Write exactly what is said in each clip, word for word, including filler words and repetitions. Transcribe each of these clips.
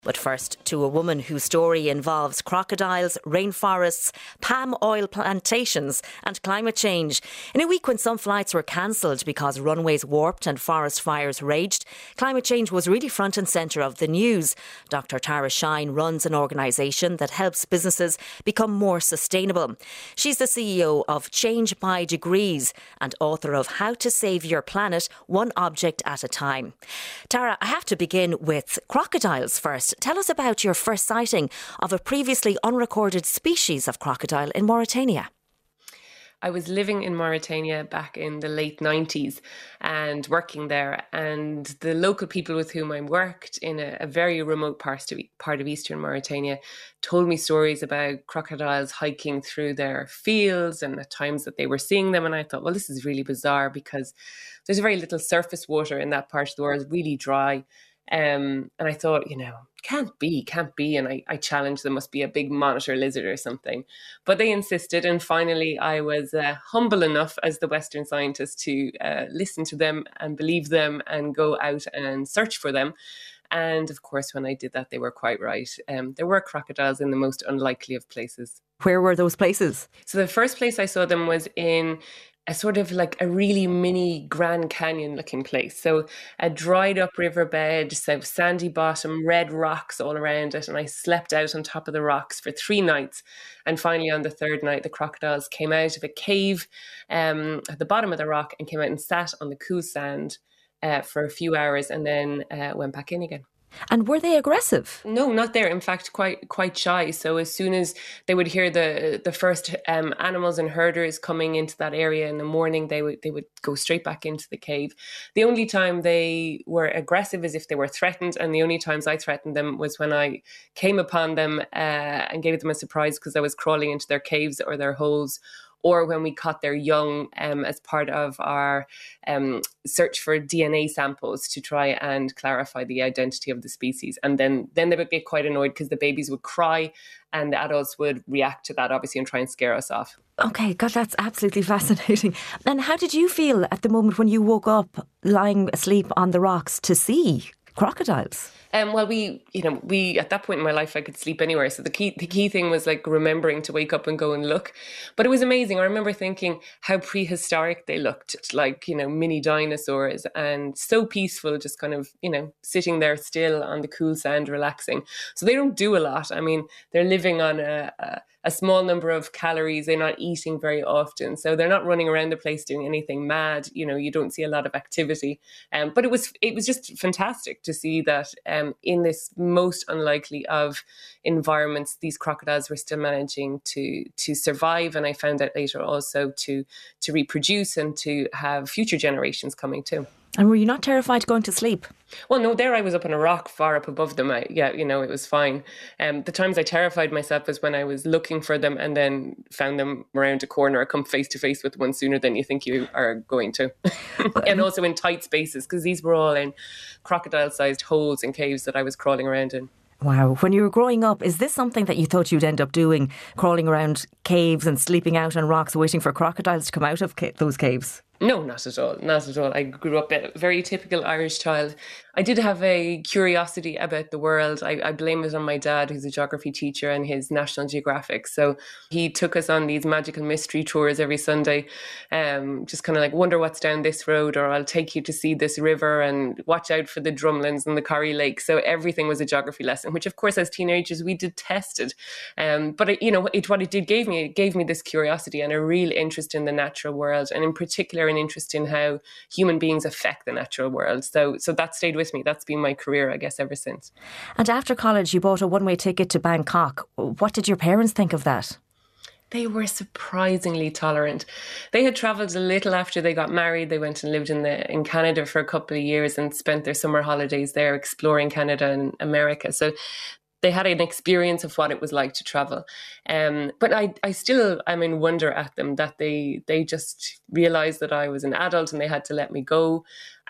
But first, to a woman whose story involves crocodiles, rainforests, palm oil plantations and climate change. In a week when some flights were cancelled because runways warped and forest fires raged, climate change was really front and centre of the news. Doctor Tara Shine runs an organisation that helps businesses become more sustainable. She's the C E O of Change by Degrees and author of How to Save Your Planet One Object at a Time. Tara, I have to begin with crocodiles first. Tell us about your first sighting of a previously unrecorded species of crocodile in Mauritania. I was living in Mauritania back in the late nineties and working there, and the local people with whom I worked in a, a very remote part of, part of eastern Mauritania told me stories about crocodiles hiking through their fields and the times that they were seeing them. And I thought, well, this is really bizarre because there's very little surface water in that part of the world. It's really dry. Um, and I thought, you know, can't be, can't be. And I, I challenged there must be a big monitor lizard or something. But they insisted. And finally, I was uh, humble enough as the Western scientist to uh, listen to them and believe them and go out and search for them. And of course, when I did that, they were quite right. Um, there were crocodiles in the most unlikely of places. Where were those places? So the first place I saw them was in a sort of like a really mini Grand Canyon looking place. So a dried up riverbed, so sandy bottom, red rocks all around it. And I slept out on top of the rocks for three nights. And finally on the third night, the crocodiles came out of a cave um, at the bottom of the rock and came out and sat on the cool sand uh, for a few hours and then uh, went back in again. And were they aggressive? No, not there. In fact, quite quite shy. So as soon as they would hear the the first um, animals and herders coming into that area in the morning, they would they would go straight back into the cave. The only time they were aggressive is if they were threatened, and the only times I threatened them was when I came upon them uh, and gave them a surprise because I was crawling into their caves or their holes, or when we caught their young um, as part of our um, search for D N A samples to try and clarify the identity of the species. And then, then they would get quite annoyed because the babies would cry and the adults would react to that, obviously, and try and scare us off. Okay, God, that's absolutely fascinating. And how did you feel at the moment when you woke up lying asleep on the rocks to see crocodiles? Um, well, we, you know, we, at that point in my life, I could sleep anywhere. So the key, the key thing was like remembering to wake up and go and look. But it was amazing. I remember thinking how prehistoric they looked, like, you know, mini dinosaurs, and so peaceful, just kind of, you know, sitting there still on the cool sand, relaxing. So they don't do a lot. I mean, they're living on a, a a small number of calories. They're not eating very often. So they're not running around the place doing anything mad. You know, you don't see a lot of activity. Um, but it was it was just fantastic to see that um, in this most unlikely of environments, these crocodiles were still managing to to survive. And I found out later also to to reproduce and to have future generations coming too. And were you not terrified going to sleep? Well, no, there I was up on a rock far up above them. I, yeah, you know, it was fine. Um, the times I terrified myself was when I was looking for them and then found them around a corner or come face to face with one sooner than you think you are going to. And also in tight spaces, because these were all in crocodile-sized holes and caves that I was crawling around in. Wow. When you were growing up, is this something that you thought you'd end up doing, crawling around caves and sleeping out on rocks waiting for crocodiles to come out of ca- those caves? No, not at all. Not at all. I grew up a very typical Irish child. I did have a curiosity about the world. I, I blame it on my dad, who's a geography teacher, and his National Geographic. So he took us on these magical mystery tours every Sunday, um, just kind of like, wonder what's down this road, or I'll take you to see this river and watch out for the drumlins and the Corrie Lake. So everything was a geography lesson, which of course as teenagers we detested. Um, but it, you know, it, what it did gave me, it gave me this curiosity and a real interest in the natural world, and in particular an interest in how human beings affect the natural world. So, so that stayed with me. That's been my career, I guess, ever since. And after college, you bought a one-way ticket to Bangkok. What did your parents think of that? They were surprisingly tolerant. They had travelled a little after they got married. They went and lived in the in Canada for a couple of years and spent their summer holidays there exploring Canada and America. So they had an experience of what it was like to travel. Um, but I, I still am in wonder at them that they they just realised that I was an adult and they had to let me go.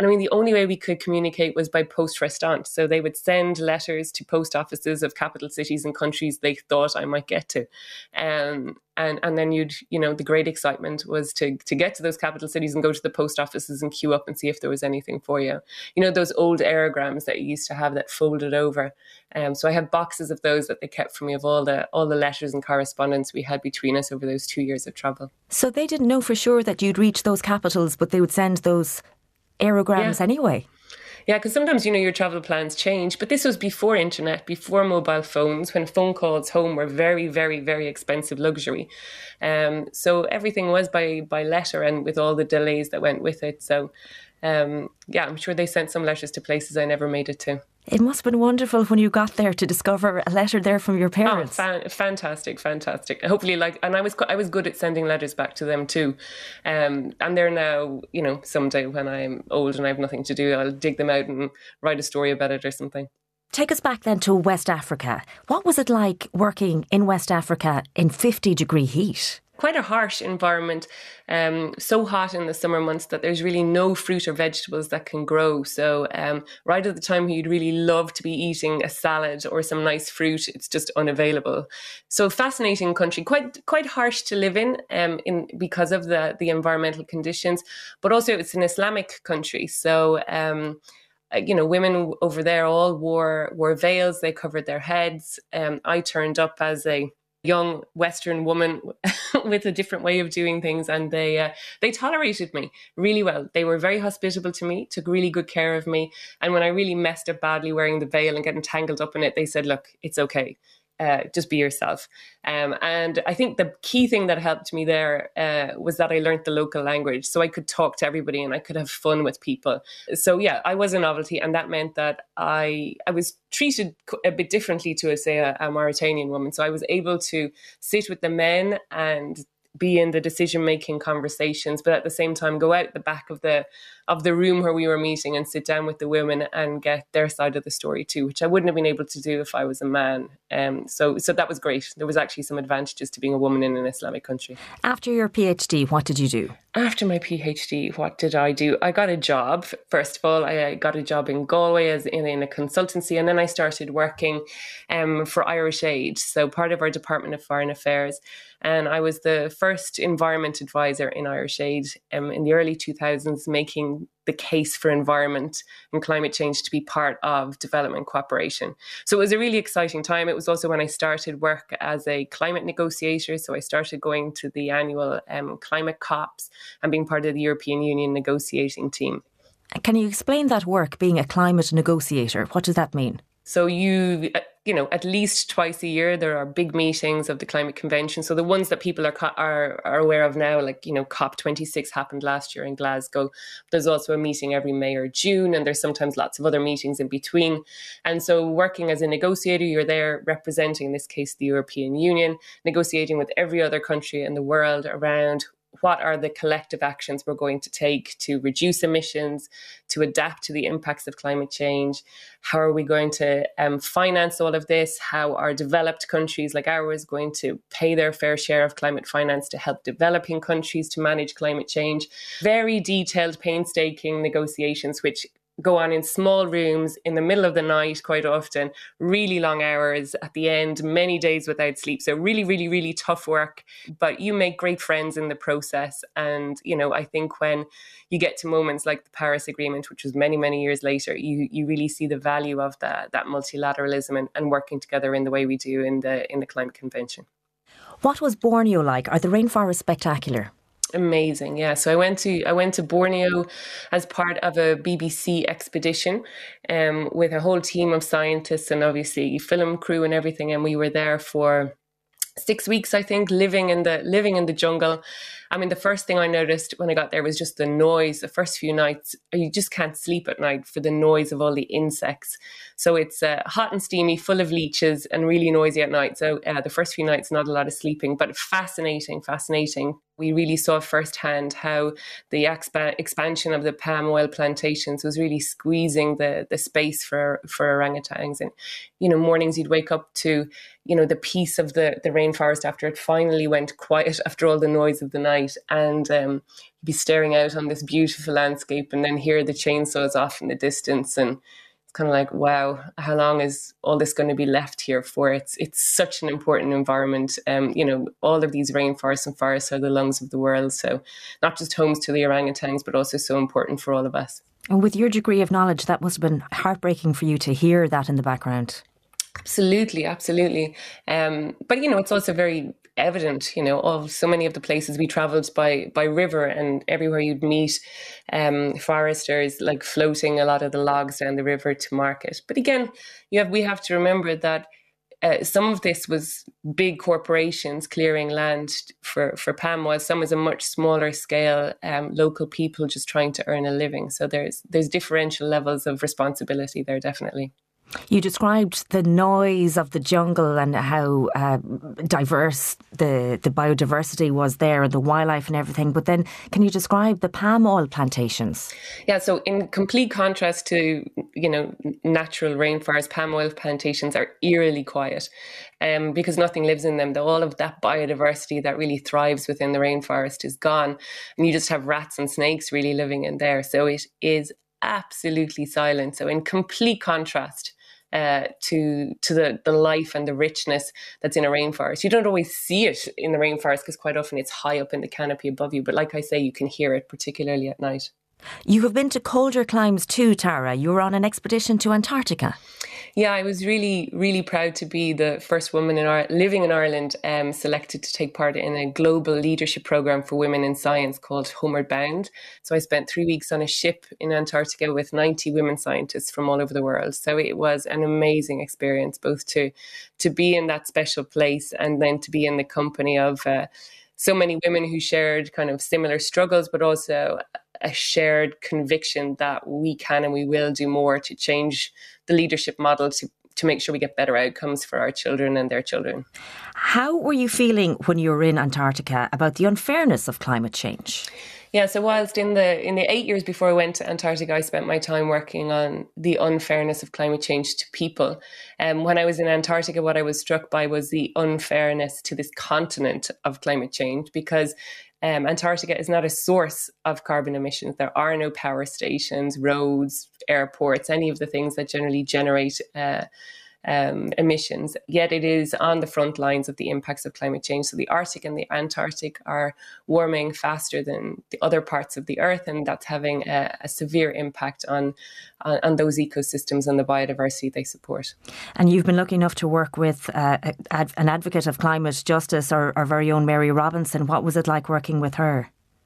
And I mean, the only way we could communicate was by poste restante. So they would send letters to post offices of capital cities and countries they thought I might get to. Um, and, and then you'd, you know, the great excitement was to, to get to those capital cities and go to the post offices and queue up and see if there was anything for you. You know, those old aerograms that you used to have that folded over. Um, so I have boxes of those that they kept for me of all the all the letters and correspondence we had between us over those two years of travel. So they didn't know for sure that you'd reach those capitals, but they would send those aerograms yeah. anyway. Yeah, because sometimes, you know, your travel plans change. But this was before internet, before mobile phones, when phone calls home were very, very, very expensive luxury. Um, so everything was by by letter and with all the delays that went with it. So, um, yeah, I'm sure they sent some letters to places I never made it to. It must have been wonderful when you got there to discover a letter there from your parents. Oh, fan- fantastic, fantastic. Hopefully, like, and I was I was good at sending letters back to them too. Um, and they're now, you know, someday when I'm old and I have nothing to do, I'll dig them out and write a story about it or something. Take us back then to West Africa. What was it like working in West Africa in fifty degree heat? Quite a harsh environment, um, so hot in the summer months that there's really no fruit or vegetables that can grow. So um, right at the time when you'd really love to be eating a salad or some nice fruit, it's just unavailable. So fascinating country, quite quite harsh to live in, um, in because of the, the environmental conditions, but also it's an Islamic country. So um, you know, women over there all wore wore veils, they covered their heads. Um, I turned up as a young Western woman with a different way of doing things, and they uh, they tolerated me really well. They were very hospitable to me, took really good care of me, and when I really messed up badly wearing the veil and getting tangled up in it, they said, look, it's okay. Uh, just be yourself. Um, and I think the key thing that helped me there uh, was that I learned the local language, so I could talk to everybody and I could have fun with people. So yeah, I was a novelty, and that meant that I I was treated a bit differently to, say, a, a Mauritanian woman. So I was able to sit with the men and be in the decision-making conversations, but at the same time go out the back of the of the room where we were meeting and sit down with the women and get their side of the story too, which I wouldn't have been able to do if I was a man. Um, so so that was great. There was actually some advantages to being a woman in an Islamic country. After your PhD, what did you do? After my PhD, what did I do? I got a job. First of all, I got a job in Galway as in, in a consultancy, and then I started working um, for Irish Aid, so part of our Department of Foreign Affairs. And I was the first environment advisor in Irish Aid um, in the early two thousands, making the case for environment and climate change to be part of development cooperation. So it was a really exciting time. It was also when I started work as a climate negotiator. So I started going to the annual um, climate COPs and being part of the European Union negotiating team. Can you explain that work, being a climate negotiator? What does that mean? So you, you know, at least twice a year, there are big meetings of the climate convention. So the ones that people are are, are aware of now, like, you know, COP twenty-six happened last year in Glasgow. There's also a meeting every May or June, and there's sometimes lots of other meetings in between. And so working as a negotiator, you're there representing, in this case, the European Union, negotiating with every other country in the world around what are the collective actions we're going to take to reduce emissions, to adapt to the impacts of climate change? How are we going to um, finance all of this? How are developed countries like ours going to pay their fair share of climate finance to help developing countries to manage climate change? Very detailed, painstaking negotiations, which go on in small rooms in the middle of the night quite often, really long hours at the end, many days without sleep. So really, really, really tough work, but you make great friends in the process. And, you know, I think when you get to moments like the Paris Agreement, which was many, many years later, you you really see the value of that, that multilateralism and, and working together in the way we do in the in the Climate Convention. What was Borneo like? Are the rainforests spectacular? Amazing, yeah. So I went to I went to Borneo as part of a B B C expedition um, with a whole team of scientists and obviously film crew and everything, and we were there for six weeks, I think, living in the living in the jungle. I mean, the first thing I noticed when I got there was just the noise. The first few nights, you just can't sleep at night for the noise of all the insects. So it's uh, hot and steamy, full of leeches, and really noisy at night. So uh, the first few nights, not a lot of sleeping, but fascinating, fascinating. We really saw firsthand how the expa- expansion of the palm oil plantations was really squeezing the, the space for, for orangutans. And, you know, mornings you'd wake up to, you know, the peace of the, the rainforest after it finally went quiet after all the noise of the night. night, and um, you'd be staring out on this beautiful landscape and then hear the chainsaws off in the distance, and it's kind of like, wow, how long is all this going to be left here for? It's it's such an important environment. Um, you know, all of these rainforests and forests are the lungs of the world. So not just homes to the orangutans, but also so important for all of us. And with your degree of knowledge, that must have been heartbreaking for you to hear that in the background. Absolutely, absolutely. Um, but, you know, it's also very evident, you know, of so many of the places we travelled by by river, and everywhere you'd meet um, foresters like floating a lot of the logs down the river to market. But again, you have we have to remember that uh, some of this was big corporations clearing land for, for palm oil. Some is a much smaller scale, um, local people just trying to earn a living. So there's there's differential levels of responsibility there, definitely. You described the noise of the jungle and how uh, diverse the, the biodiversity was there and the wildlife and everything. But then can you describe the palm oil plantations? Yeah, so in complete contrast to, you know, natural rainforests, palm oil plantations are eerily quiet um, because nothing lives in them. All of that biodiversity that really thrives within the rainforest is gone. And you just have rats and snakes really living in there. So it is absolutely silent. So in complete contrast Uh, to to the, the life and the richness that's in a rainforest. You don't always see it in the rainforest because quite often it's high up in the canopy above you. But like I say, you can hear it, particularly at night. You have been to colder climes too, Tara. You were on an expedition to Antarctica. Yeah, I was really, really proud to be the first woman in our, living in Ireland um, selected to take part in a global leadership program for women in science called Homeward Bound. So I spent three weeks on a ship in Antarctica with ninety women scientists from all over the world. So it was an amazing experience, both to to be in that special place and then to be in the company of uh, so many women who shared kind of similar struggles, but also a shared conviction that we can and we will do more to change the leadership model to, to make sure we get better outcomes for our children and their children. How were you feeling when you were in Antarctica about the unfairness of climate change? Yeah, so whilst in the in the eight years before I went to Antarctica, I spent my time working on the unfairness of climate change to people. And um, when I was in Antarctica, what I was struck by was the unfairness to this continent of climate change, because Um, Antarctica is not a source of carbon emissions. There are no power stations, roads, airports, any of the things that generally generate uh, um, emissions. Yet it is on the front lines of the impacts of climate change. So the Arctic and the Antarctic are warming faster than the other parts of the Earth, and that's having a, a severe impact on, on on those ecosystems and the biodiversity they support. And you've been lucky enough to work with uh, an advocate of climate justice, our, our very own Mary Robinson. What was it like working with her?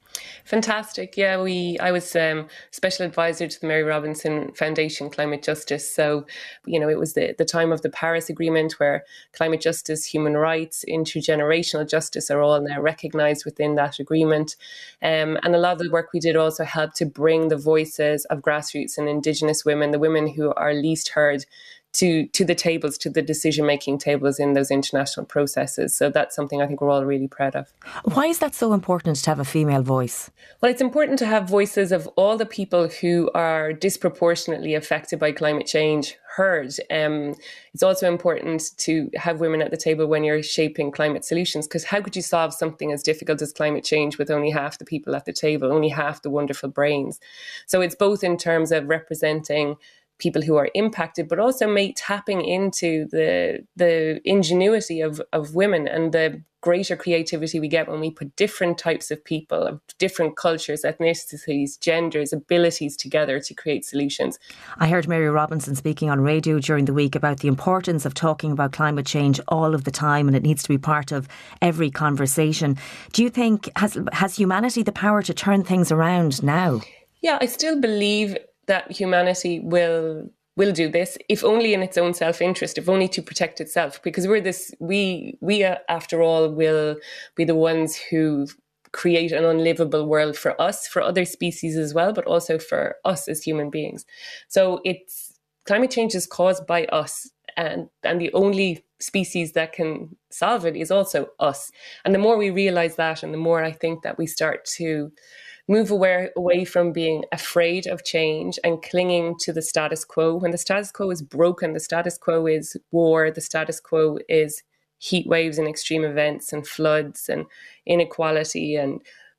Fantastic. Yeah, we. I was um, special advisor to the Mary Robinson Foundation Climate Justice. So, you know, it was the, the time of the Paris Agreement where climate justice, human rights, intergenerational justice are all now recognised within that agreement. Um, and a lot of the work we did also helped to bring the voices of grassroots and Indigenous women, the women who are least heard, to to the tables, to the decision-making tables in those international processes. So that's something I think we're all really proud of. Why is that so important to have a female voice? Well, it's important to have voices of all the people who are disproportionately affected by climate change heard. Um, it's also important to have women at the table when you're shaping climate solutions, because how could you solve something as difficult as climate change with only half the people at the table, only half the wonderful brains? So it's both in terms of representing people who are impacted, but also may tapping into the the ingenuity of, of women and the greater creativity we get when we put different types of people, of different cultures, ethnicities, genders, abilities together to create solutions. I heard Mary Robinson speaking on radio during the week about the importance of talking about climate change all of the time, and it needs to be part of every conversation. Do you think, has has humanity the power to turn things around now? Yeah, I still believe that humanity will will do this, if only in its own self-interest, if only to protect itself, because we're this we we uh, after all will be the ones who create an unlivable world for us, for other species as well, but also for us as human beings. So it's climate change is caused by us, and and the only species that can solve it is also us. And the more we realize that, and the more I think that we start to move away, away from being afraid of change and clinging to the status quo. When the status quo is broken, the status quo is war, the status quo is heat waves and extreme events and floods and inequality and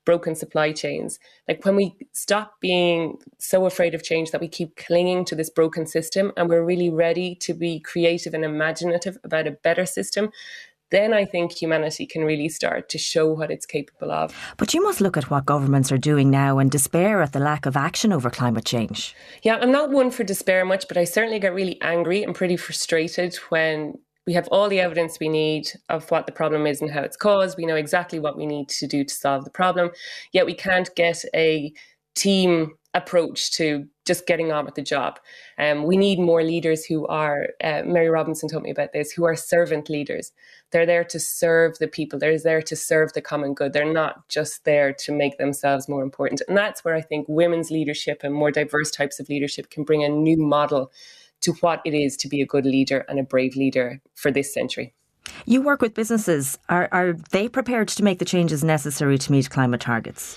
broken supply chains. Like when we stop being so afraid of change that we keep clinging to this broken system and we're really ready to be creative and imaginative about a better system, then I think humanity can really start to show what it's capable of. But you must look at what governments are doing now and despair at the lack of action over climate change. Yeah, I'm not one for despair much, but I certainly get really angry and pretty frustrated when we have all the evidence we need of what the problem is and how it's caused. We know exactly what we need to do to solve the problem, yet we can't get a team approach to just getting on with the job. Um, we need more leaders who are, uh, Mary Robinson told me about this, who are servant leaders. They're there to serve the people. They're there to serve the common good. They're not just there to make themselves more important. And that's where I think women's leadership and more diverse types of leadership can bring a new model to what it is to be a good leader and a brave leader for this century. You work with businesses. Are, are they prepared to make the changes necessary to meet climate targets?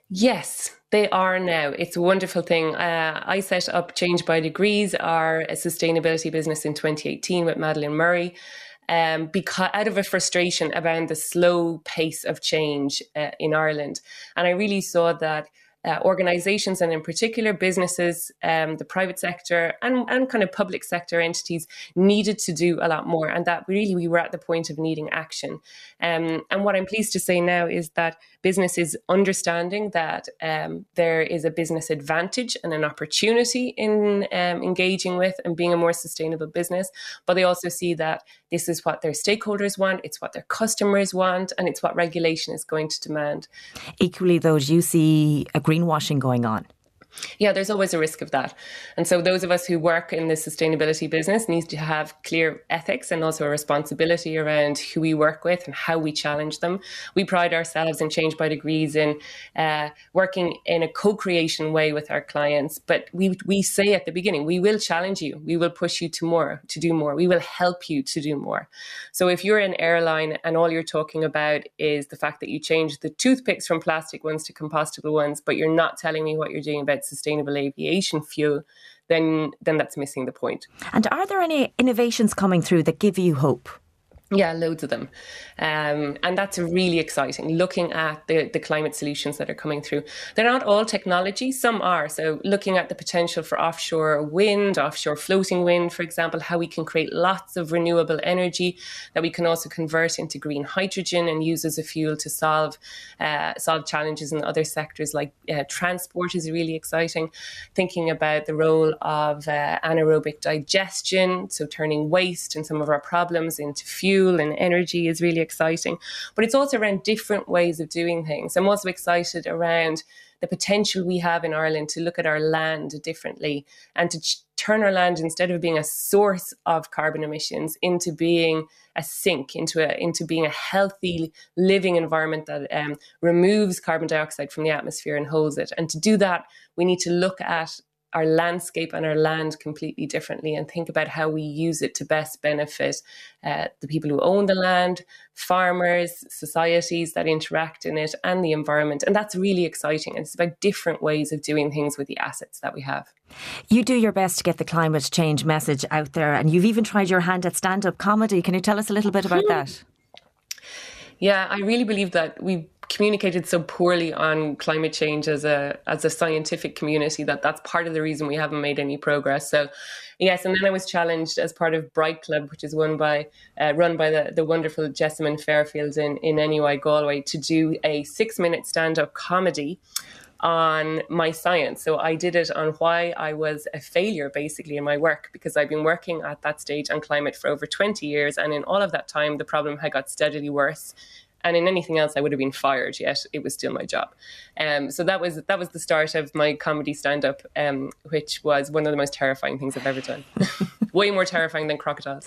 Yes, they are now. It's a wonderful thing. Uh, I set up Change by Degrees, our sustainability business, in twenty eighteen with Madeleine Murray, um, because out of a frustration around the slow pace of change uh, in Ireland. And I really saw that Uh, organizations, and in particular businesses, um, the private sector and, and kind of public sector entities, needed to do a lot more, and that really we were at the point of needing action. Um, and what I'm pleased to say now is that business is understanding that um, there is a business advantage and an opportunity in um, engaging with and being a more sustainable business, but they also see that this is what their stakeholders want, it's what their customers want, and it's what regulation is going to demand. Equally, though, do you see a greenwashing going on? Yeah, there's always a risk of that. And so those of us who work in the sustainability business need to have clear ethics and also a responsibility around who we work with and how we challenge them. We pride ourselves in Change by Degrees in uh, working in a co-creation way with our clients. But we we say at the beginning, we will challenge you. We will push you to more, to do more. We will help you to do more. So if you're an airline and all you're talking about is the fact that you change the toothpicks from plastic ones to compostable ones, but you're not telling me what you're doing about sustainable aviation fuel, then then that's missing the point. And are there any innovations coming through that give you hope? Yeah, loads of them. Um, and that's really exciting, looking at the, the climate solutions that are coming through. They're not all technology, some are. So looking at the potential for offshore wind, offshore floating wind, for example, how we can create lots of renewable energy that we can also convert into green hydrogen and use as a fuel to solve uh, solve challenges in other sectors like uh, transport is really exciting. Thinking about the role of uh, anaerobic digestion, so turning waste and some of our problems into fuel and energy is really exciting. But it's also around different ways of doing things. I'm also excited around the potential we have in Ireland to look at our land differently and to ch- turn our land, instead of being a source of carbon emissions, into being a sink, into a into being a healthy living environment that um, removes carbon dioxide from the atmosphere and holds it. And to do that, we need to look at our landscape and our land completely differently and think about how we use it to best benefit uh, the people who own the land, farmers, societies that interact in it, and the environment. And that's really exciting. And it's about different ways of doing things with the assets that we have. You do your best to get the climate change message out there, and you've even tried your hand at stand-up comedy. Can you tell us a little bit about that? Yeah, I really believe that we've communicated so poorly on climate change as a as a scientific community that that's part of the reason we haven't made any progress. So yes, and then I was challenged as part of Bright Club, which is run by uh, run by the, the wonderful Jessamine Fairfield in, in N U I Galway, to do a six-minute stand-up comedy on my science. So I did it on why I was a failure basically in my work, because I've been working at that stage on climate for over twenty years, and in all of that time the problem had got steadily worse. And in anything else, I would have been fired, yet it was still my job. Um, so that was that was the start of my comedy stand-up, um, which was one of the most terrifying things I've ever done. Way more terrifying than crocodiles.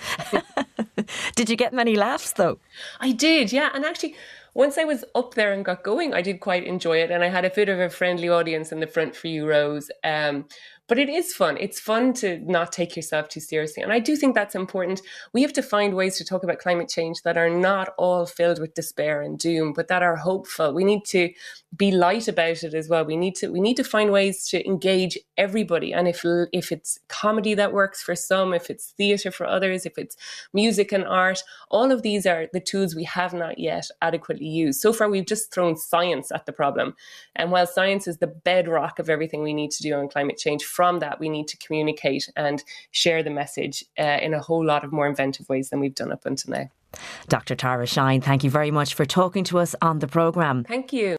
Did you get many laughs, though? I did, yeah. And actually, once I was up there and got going, I did quite enjoy it. And I had a bit of a friendly audience in the front few rows. Um, But it is fun. It's fun to not take yourself too seriously. And I do think that's important. We have to find ways to talk about climate change that are not all filled with despair and doom, but that are hopeful. We need to be light about it as well. We need to we need to find ways to engage everybody. And if if it's comedy that works for some, if it's theatre for others, if it's music and art, all of these are the tools we have not yet adequately be used. So far, we've just thrown science at the problem. And while science is the bedrock of everything we need to do on climate change, from that, we need to communicate and share the message uh, in a whole lot of more inventive ways than we've done up until now. Doctor Tara Shine, thank you very much for talking to us on the programme. Thank you.